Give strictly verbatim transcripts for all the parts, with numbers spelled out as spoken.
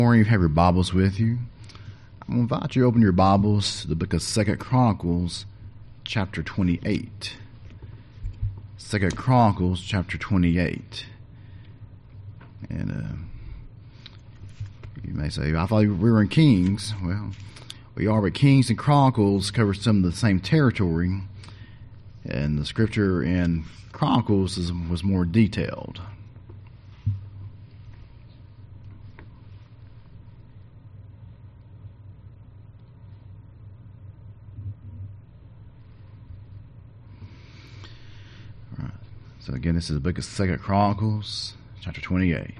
Morning, you have your Bibles with you. I'm going to invite you to open your Bibles to the book of Second Chronicles, chapter twenty-eight. Second Chronicles, chapter twenty-eight. And uh, you may say, I thought we were in Kings. Well, we are, but Kings and Chronicles cover some of the same territory, and the scripture in Chronicles is, was more detailed. So again, this is the book of Second Chronicles, chapter twenty-eight.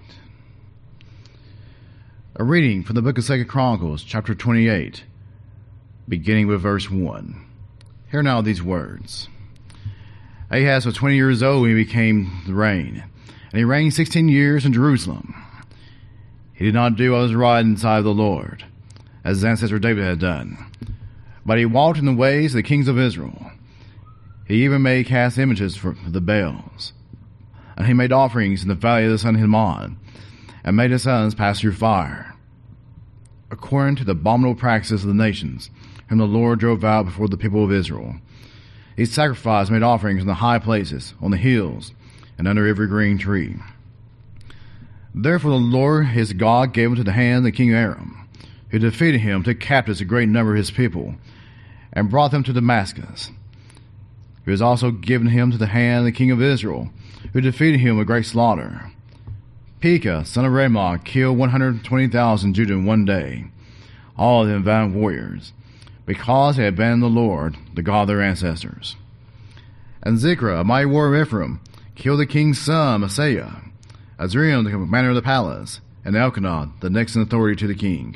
A reading from the book of Second Chronicles, chapter twenty-eight, beginning with verse one. Hear now these words. Ahaz was twenty years old when he became the reign, and he reigned sixteen years in Jerusalem. He did not do what was right in the sight of the Lord, as his ancestor David had done, but he walked in the ways of the kings of Israel. He even made cast images for the Baals. And he made offerings in the valley of the son Hinnom, and made his sons pass through fire, according to the abominable practices of the nations, whom the Lord drove out before the people of Israel. He sacrificed and made offerings in the high places, on the hills, and under every green tree. Therefore the Lord his God gave into the hand of the king of Aram, who defeated him, took captives a great number of his people, and brought them to Damascus. He was also given him to the hand of the king of Israel, who defeated him with great slaughter. Pekah, son of Ramah, killed one hundred twenty thousand Judah in one day, all of them valiant warriors, because they had abandoned the Lord, the God of their ancestors. And Zikra, a mighty warrior of Ephraim, killed the king's son, Messiah, Azriel, the commander of the palace, and Elkanah, the next in authority to the king.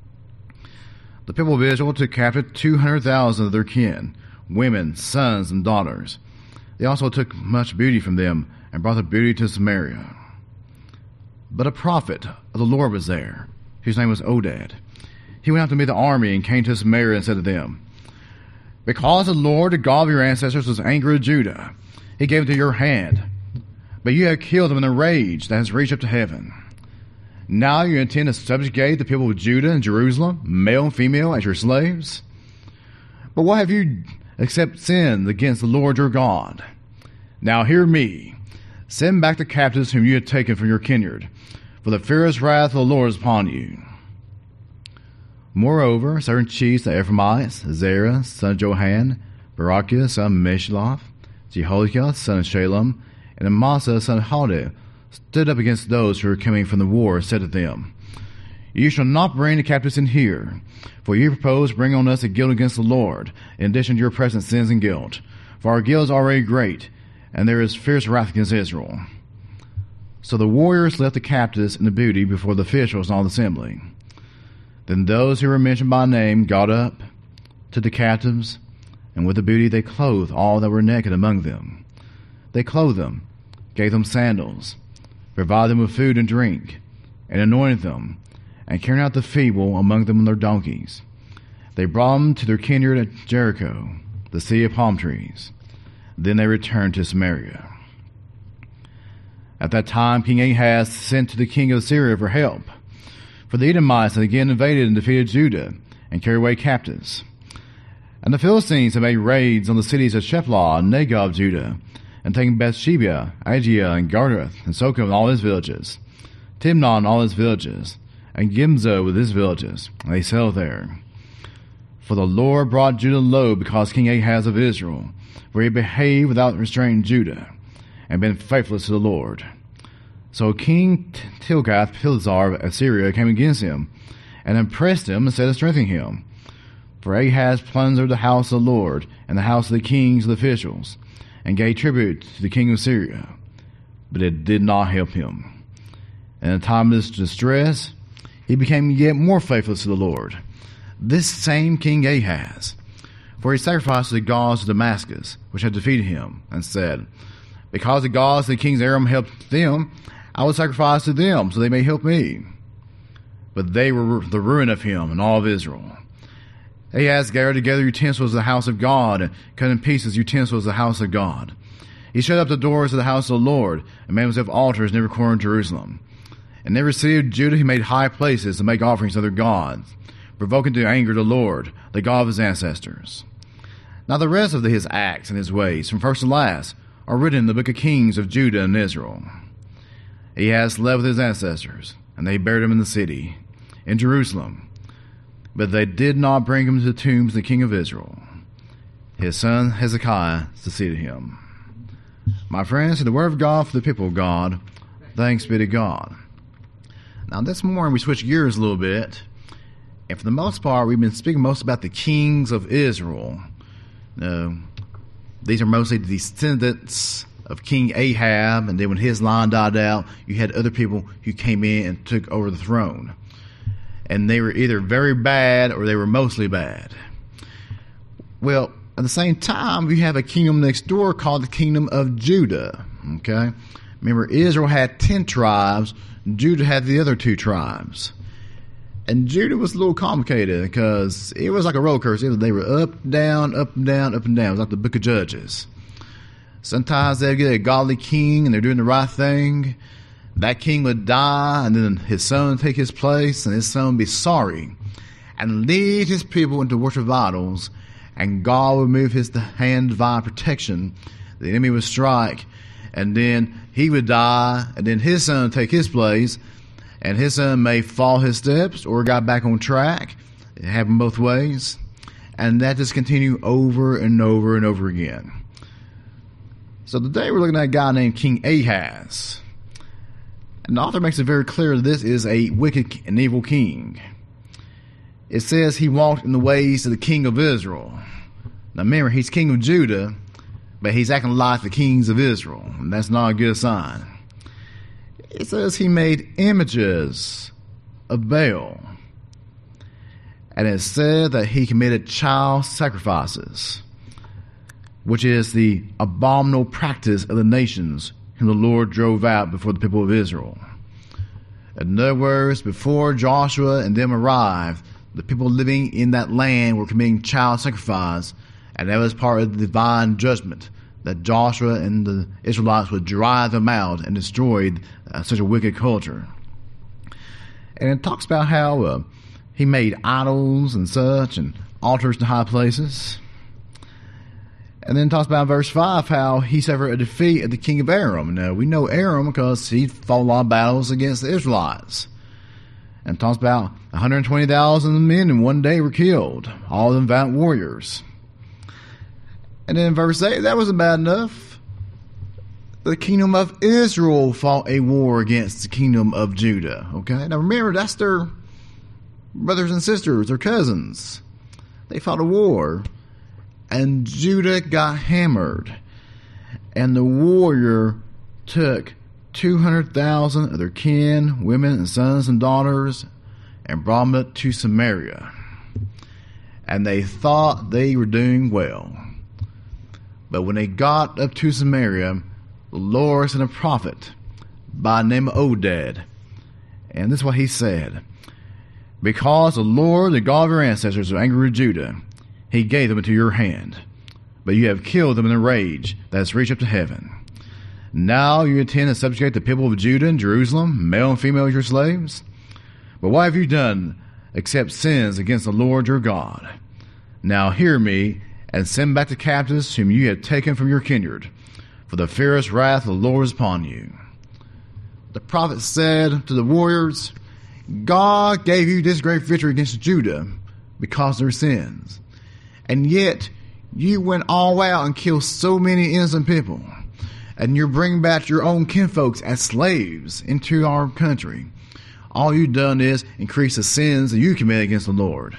The people of Israel took captive two hundred thousand of their kin, women, sons, and daughters. They also took much beauty from them, and brought the beauty to Samaria. But a prophet of the Lord was there, whose name was Oded. He went out to meet the army, and came to Samaria, and said to them, Because the Lord, the God of your ancestors, was angry with Judah, he gave it to your hand. But you have killed them in a rage that has reached up to heaven. Now you intend to subjugate the people of Judah and Jerusalem, male and female, as your slaves? But what have you except sinned against the Lord your God? Now hear me. Send back the captives whom you have taken from your kindred, for the fierce wrath of the Lord is upon you. Moreover, certain chiefs, the Ephraimites, Zerah, son of Johan, Barakiah, son of Meshulloth, Jehoiakim, son of Shalom, and Amasa, son of Hadid, stood up against those who were coming from the war, and said to them, You shall not bring the captives in here, for you propose to bring on us a guilt against the Lord, in addition to your present sins and guilt. For our guilt is already great, and there is fierce wrath against Israel. So the warriors left the captives and the booty before the officials and all the assembly. Then those who were mentioned by name got up, took the captives, and with the booty they clothed all that were naked among them. They clothed them, gave them sandals, provided them with food and drink, and anointed them, and carried out the feeble among them on their donkeys. They brought them to their kindred at Jericho, the city of palm trees. Then they returned to Samaria. At that time King Ahaz sent to the king of Syria for help, for the Edomites had again invaded and defeated Judah, and carried away captives. And the Philistines had made raids on the cities of Shephelah and Negev, Judah, and taken Bathsheba, Agia, and Gardath, and Socoh and all his villages, Timnah and all his villages, and Gimzo with his villages, and they settled there. For the Lord brought Judah low because King Ahaz of Israel, for he behaved without restraining Judah, and been faithless to the Lord. So King Tilgath-Pileser of Assyria came against him, and impressed him instead of strengthening him. For Ahaz plundered the house of the Lord, and the house of the kings of the officials, and gave tribute to the king of Syria, but it did not help him. And in the time of this distress, he became yet more faithless to the Lord, this same King Ahaz. For he sacrificed to the gods of Damascus, which had defeated him, and said, Because the gods of the kings of Aram helped them, I will sacrifice to them, so they may help me. But they were the ruin of him and all of Israel. Ahaz gathered together utensils of the house of God, and cut in pieces utensils of the house of God. He shut up the doors of the house of the Lord, and made himself altars in every corner of Jerusalem. In every city of Judah he made high places to make offerings to their gods, provoking to anger the Lord, the God of his ancestors. Now the rest of his acts and his ways, from first to last, are written in the book of Kings of Judah and Israel. He has slept with his ancestors, and they buried him in the city, in Jerusalem. But they did not bring him to the tombs of the king of Israel. His son Hezekiah succeeded him. My friends, to the word of God for the people of God, thanks be to God. Now this morning we switch gears a little bit, and for the most part we've been speaking most about the kings of Israel. Uh, these are mostly the descendants of King Ahab, and then when his line died out, you had other people who came in and took over the throne. And they were either very bad or they were mostly bad. Well, at the same time, you have a kingdom next door called the kingdom of Judah. Okay? Remember, Israel had ten tribes. Judah had the other two tribes. And Judah was a little complicated because it was like a roller coaster. They were up, down, up and down, up and down. It was like the book of Judges. Sometimes they'd get a godly king and they're doing the right thing. That king would die, and then his son would take his place, and his son would be sorry and lead his people into worship of idols, and God would move his hand of divine protection. The enemy would strike, and then he would die, and then his son would take his place, and his son may follow his steps or got back on track. It happened both ways, and that just continued over and over and over again. So today we're looking at a guy named King Ahaz. And the author makes it very clear that this is a wicked and evil king. It says he walked in the ways of the king of Israel. Now remember, he's king of Judah, but he's acting like the kings of Israel, and that's not a good sign. It says he made images of Baal. And it said that he committed child sacrifices, which is the abominable practice of the nations whom the Lord drove out before the people of Israel. In other words, before Joshua and them arrived, the people living in that land were committing child sacrifice, and that was part of the divine judgment, that Joshua and the Israelites would drive them out and destroy uh, such a wicked culture. And it talks about how uh, he made idols and such, and altars to high places. And then talks about in verse five how he suffered a defeat at the king of Aram. Now, we know Aram because he fought a lot of battles against the Israelites. And talks about one hundred twenty thousand men in one day were killed, all of them valiant warriors. And then in verse eight, that wasn't bad enough. The kingdom of Israel fought a war against the kingdom of Judah. Okay? Now remember, that's their brothers and sisters, their cousins. They fought a war. And Judah got hammered. And the warrior took two hundred thousand of their kin, women and sons and daughters, and brought them up to Samaria. And they thought they were doing well. But when they got up to Samaria, the Lord sent a prophet by the name of Oded. And this is what he said. Because the Lord, the God of your ancestors, was angry with Judah, he gave them into your hand, but you have killed them in a rage that has reached up to heaven. Now you intend to subjugate the people of Judah and Jerusalem, male and female, your slaves? But what have you done except sins against the Lord your God? Now hear me, and send back the captives whom you have taken from your kindred, for the fierce wrath of the Lord is upon you. The prophet said to the warriors, God gave you this great victory against Judah because of their sins. And yet, you went all out and killed so many innocent people. And you're bringing back your own kinfolks as slaves into our country. All you've done is increase the sins that you commit against the Lord.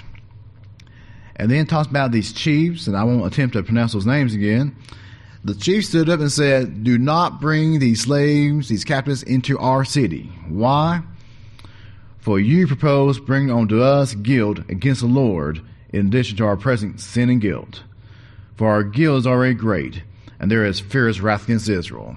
And then talks about these chiefs, and I won't attempt to pronounce those names again. The chief stood up and said, do not bring these slaves, these captives, into our city. Why? For you propose bringing onto us guilt against the Lord, in addition to our present sin and guilt. For our guilt is already great, and there is fierce wrath against Israel.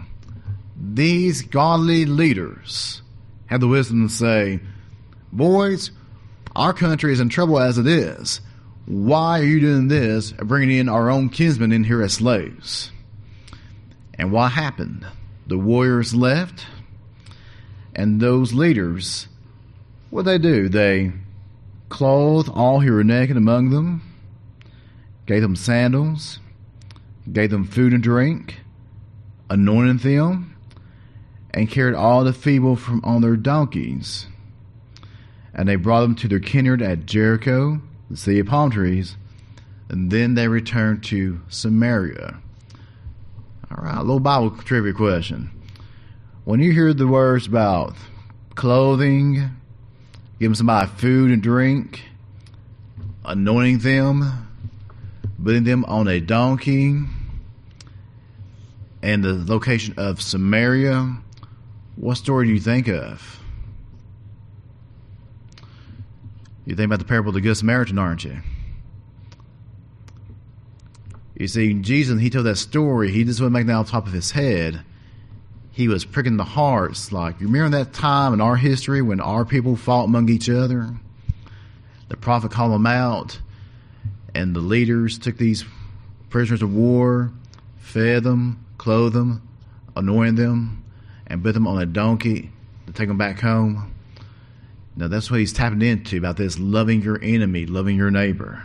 These godly leaders have the wisdom to say, boys, our country is in trouble as it is. Why are you doing this and bringing in our own kinsmen in here as slaves? And what happened? The warriors left, And those leaders, what they do? They clothed all who were naked among them, gave them sandals, gave them food and drink, anointed them, and carried all the feeble from on their donkeys. And they brought them to their kindred at Jericho, the city of palm trees, and then they returned to Samaria. All right, a little Bible trivia question. When you hear the words about clothing, giving somebody food and drink, anointing them, putting them on a donkey, and the location of Samaria, what story do you think of? You think about the parable of the Good Samaritan, aren't you? You see, Jesus, he told that story, he just wasn't making that off the top of his head. He was pricking the hearts. Like, you remember that time in our history when our people fought among each other? The prophet called them out, and the leaders took these prisoners of war, fed them, clothed them, anointed them, and put them on a donkey to take them back home. Now, that's what he's tapping into about this loving your enemy, loving your neighbor.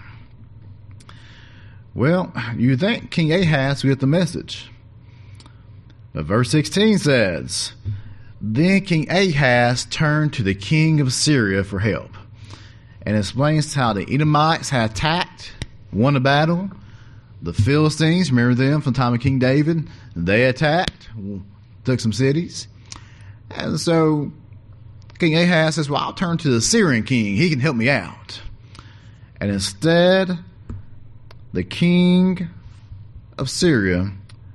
Well, you think King Ahaz would get the message. But verse sixteen says, Then King Ahaz turned to the king of Syria for help, and explains how the Edomites had attacked, won the battle. The Philistines, remember them from the time of King David? They attacked, took some cities. And so King Ahaz says, well, I'll turn to the Syrian king. He can help me out. And instead, the king of Syria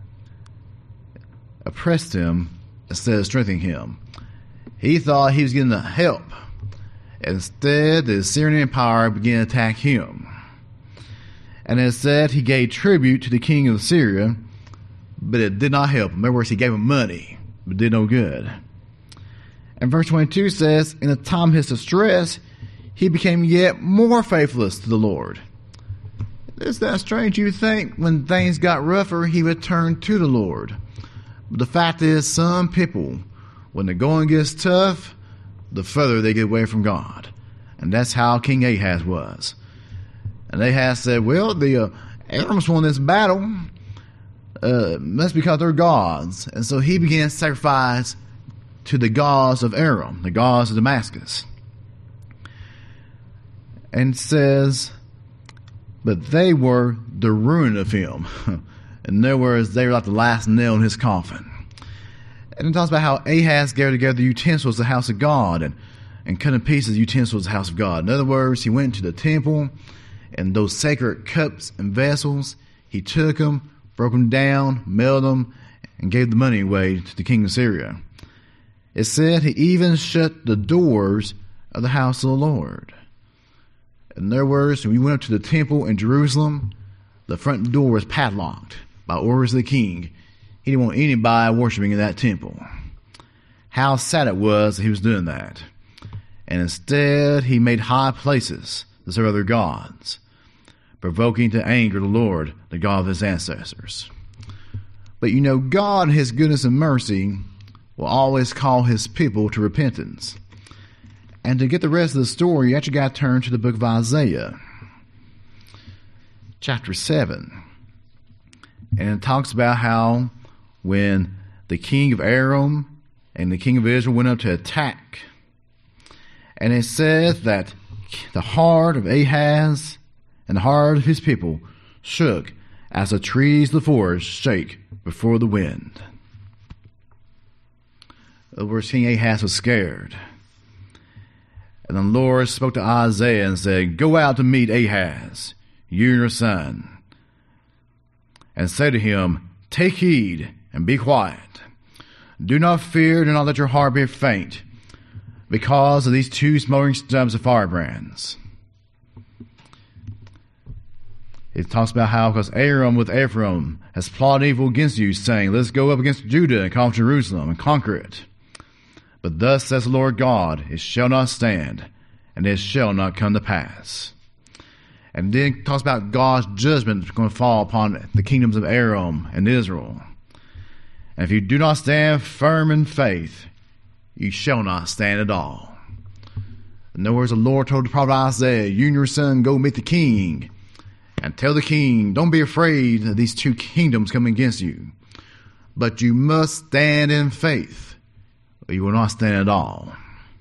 oppressed him instead of strengthening him. He thought he was getting the help. Instead, the Syrian Empire began to attack him. And instead, he gave tribute to the king of Syria, but it did not help him. In other words, he gave him money, but it did no good. And verse twenty-two says, in the time of his distress, he became yet more faithless to the Lord. Is that strange? You think when things got rougher, he would turn to the Lord. But the fact is, some people, when the going gets tough, the further they get away from God. And that's how King Ahaz was. And Ahaz said, well, the uh, Arams won this battle. Uh, that's because they're gods. And so he began to sacrifice to the gods of Aram, the gods of Damascus. And says, but they were the ruin of him. In other words, they were like the last nail in his coffin. And it talks about how Ahaz gathered together the utensils of the house of God and, and cut in pieces the utensils of the house of God. In other words, he went to the temple, and those sacred cups and vessels, he took them, broke them down, melted them, and gave the money away to the king of Syria. It said he even shut the doors of the house of the Lord. In other words, when we went up to the temple in Jerusalem, the front door was padlocked by orders of the king. He didn't want anybody worshiping in that temple. How sad it was that he was doing that. And instead, he made high places to serve other gods, provoking to anger the Lord, the God of his ancestors. But you know, God, in his goodness and mercy, will always call his people to repentance. And to get the rest of the story, you actually got to turn to the book of Isaiah, chapter seven. And it talks about how when the king of Aram and the king of Israel went up to attack, and it says that the heart of Ahaz and the heart of his people shook as the trees of the forest shake before the wind. In other words, King Ahaz was scared. And the Lord spoke to Isaiah and said, go out to meet Ahaz, you and your son, and say to him, take heed and be quiet. Do not fear, do not let your heart be faint, because of these two smoldering stubs of firebrands. It talks about how, because Aram with Ephraim has plotted evil against you, saying, let's go up against Judah and conquer Jerusalem and conquer it. But thus says the Lord God, it shall not stand, and it shall not come to pass. And then it talks about God's judgment that's going to fall upon the kingdoms of Aram and Israel. And if you do not stand firm in faith, you shall not stand at all. In other words, the Lord told the prophet Isaiah, you and your son go meet the king and tell the king, don't be afraid of these two kingdoms coming against you, but you must stand in faith, or you will not stand at all.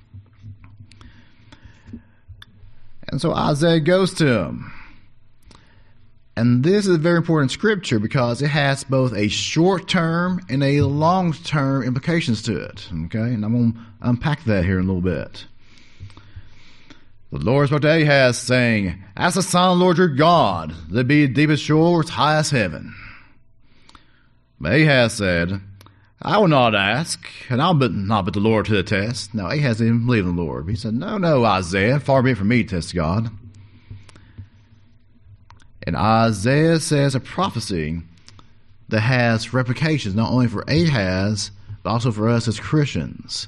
And so Isaiah goes to him. And this is a very important scripture because it has both a short-term and a long-term implications to it. Okay, and I'm going to unpack that here in a little bit. The Lord spoke to Ahaz, saying, Ask the Son of the Lord your God, that be deep as shores, high as heaven. But Ahaz said, I will not ask, and I'll but not put the Lord to the test. Now Ahaz didn't believe in the Lord. He said, No, no, Isaiah, far be it from me to test God. And Isaiah says a prophecy that has replications not only for Ahaz, but also for us as Christians.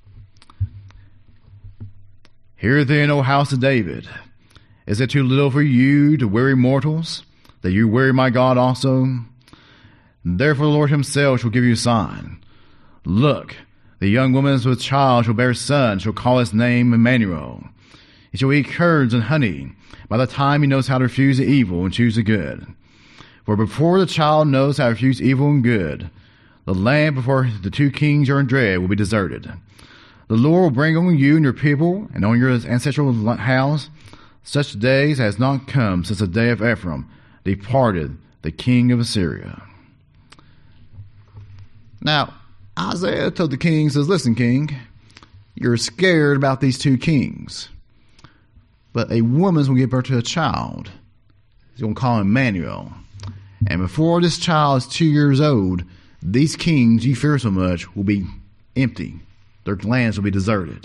Hear then, O house of David, is it too little for you to weary mortals, that you weary my God also? Therefore the Lord himself shall give you a sign. Look, the young woman with child shall bear a son, shall call his name Emmanuel. He shall eat curds and honey, by the time he knows how to refuse the evil and choose the good. For before the child knows how to refuse evil and good, the land before the two kings are in dread will be deserted. The Lord will bring on you and your people and on your ancestral house such days as not come since the day of Ephraim departed the king of Assyria. Now, Isaiah told the king, says, Listen, king, you're scared about these two kings. But a woman's going to give birth to a child. He's going to call him Emmanuel. And before this child is two years old, these kings you fear so much will be empty. Their lands will be deserted.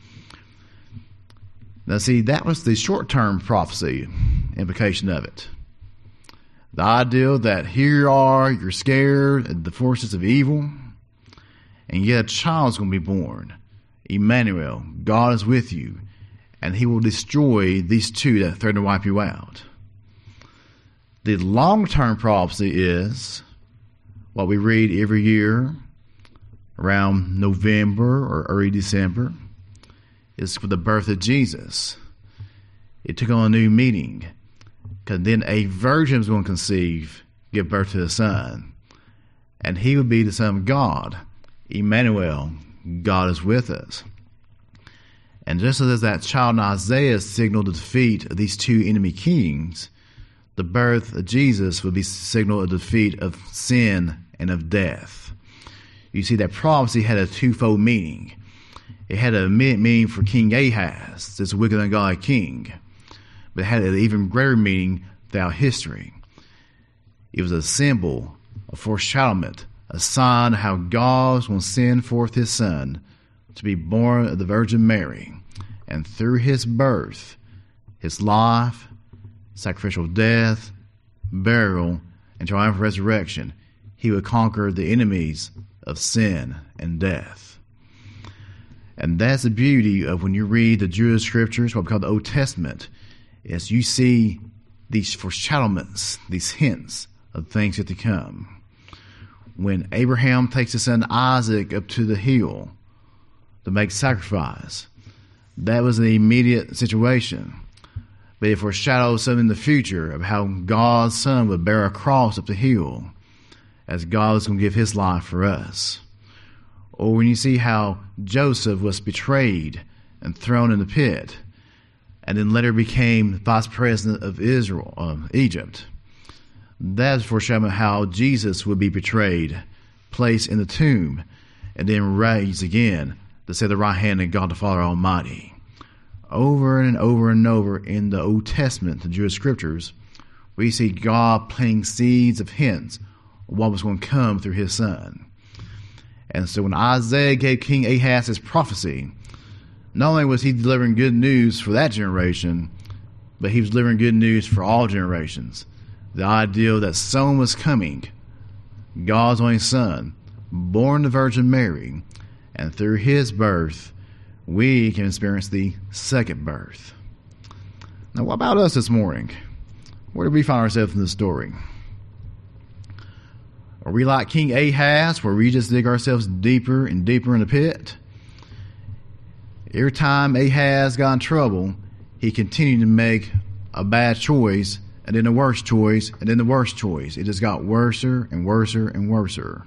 Now see, that was the short-term prophecy implication of it. The idea that here you are, you're scared of the forces of evil, and yet a child's going to be born. Emmanuel, God is with you. And he will destroy these two that threaten to wipe you out. The long-term prophecy is what we read every year around November or early December. Is for the birth of Jesus. It took on a new meaning. Because then a virgin was going to conceive, give birth to a son. And he would be the Son of God. Emmanuel, God is with us. And just as that child in Isaiah signaled the defeat of these two enemy kings, the birth of Jesus would be signal of the defeat of sin and of death. You see, that prophecy had a twofold meaning. It had a meaning for King Ahaz, this wicked and ungodly king, but it had an even greater meaning throughout history. It was a symbol, a foreshadowment, a sign of how God was going to send forth his son to be born of the Virgin Mary, and through his birth, his life, sacrificial death, burial, and triumphant resurrection, he would conquer the enemies of sin and death. And that's the beauty of when you read the Jewish scriptures, what we call the Old Testament, is you see these foreshadowments, these hints of things yet to come. When Abraham takes his son Isaac up to the hill to make sacrifice, that was an immediate situation. But it foreshadows something in the future of how God's son would bear a cross up the hill as God was going to give his life for us. Or when you see how Joseph was betrayed and thrown in the pit, and then later became vice president of Israel, of Egypt. That's foreshadowing how Jesus would be betrayed, placed in the tomb, and then raised again to sit at the right hand of God the Father Almighty. Over and over and over in the Old Testament, the Jewish scriptures, we see God planting seeds of hints of what was going to come through his son. And so when Isaiah gave King Ahaz his prophecy, not only was he delivering good news for that generation, but he was delivering good news for all generations. The idea that someone was coming, God's only son, born of Virgin Mary, and through his birth, we can experience the second birth. Now, what about us this morning? Where do we find ourselves in this story? Are we like King Ahaz, where we just dig ourselves deeper and deeper in the pit? Every time Ahaz got in trouble, he continued to make a bad choice, and then a worse choice, and then the worst choice. It just got worser and worser and worser.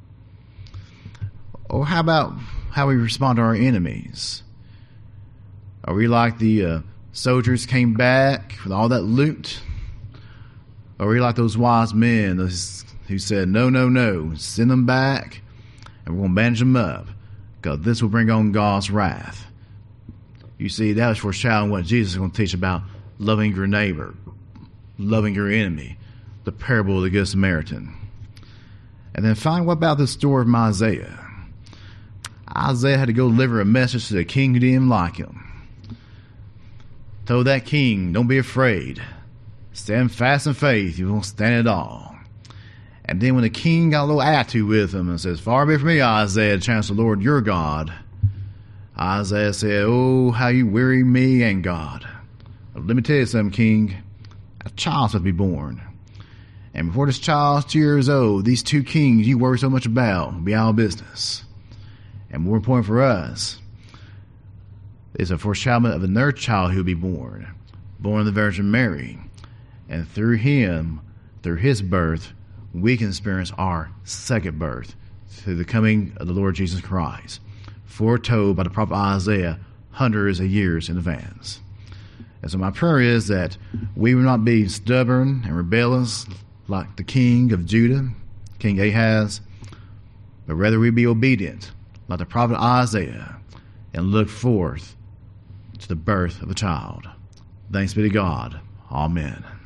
Or how about how we respond to our enemies? Are we like the uh, soldiers came back with all that loot? Or are we like those wise men who said, no, no, no, send them back, and we're going to bandage them up, because this will bring on God's wrath? You see, that was foreshadowing what Jesus is going to teach about loving your neighbor, loving your enemy, the parable of the Good Samaritan. And then finally, what about the story of Isaiah? Isaiah had to go deliver a message to the king who didn't like him. Told that king, don't be afraid. Stand fast in faith, you won't stand at all. And then when the king got a little attitude with him and says, far be from me, Isaiah, to challenge the Lord your God, Isaiah said, oh, how you weary me and God. Let me tell you something, king. A child's to be born. And before this child's two years old, these two kings you worry so much about will be out of business. And more important for us is a foreshadowing of another child who will be born, born of the Virgin Mary. And through him, through his birth, we can experience our second birth through the coming of the Lord Jesus Christ, foretold by the prophet Isaiah hundreds of years in advance. And so my prayer is that we will not be stubborn and rebellious like the king of Judah, King Ahaz, but rather we be obedient like the prophet Isaiah and look forth to the birth of a child. Thanks be to God. Amen.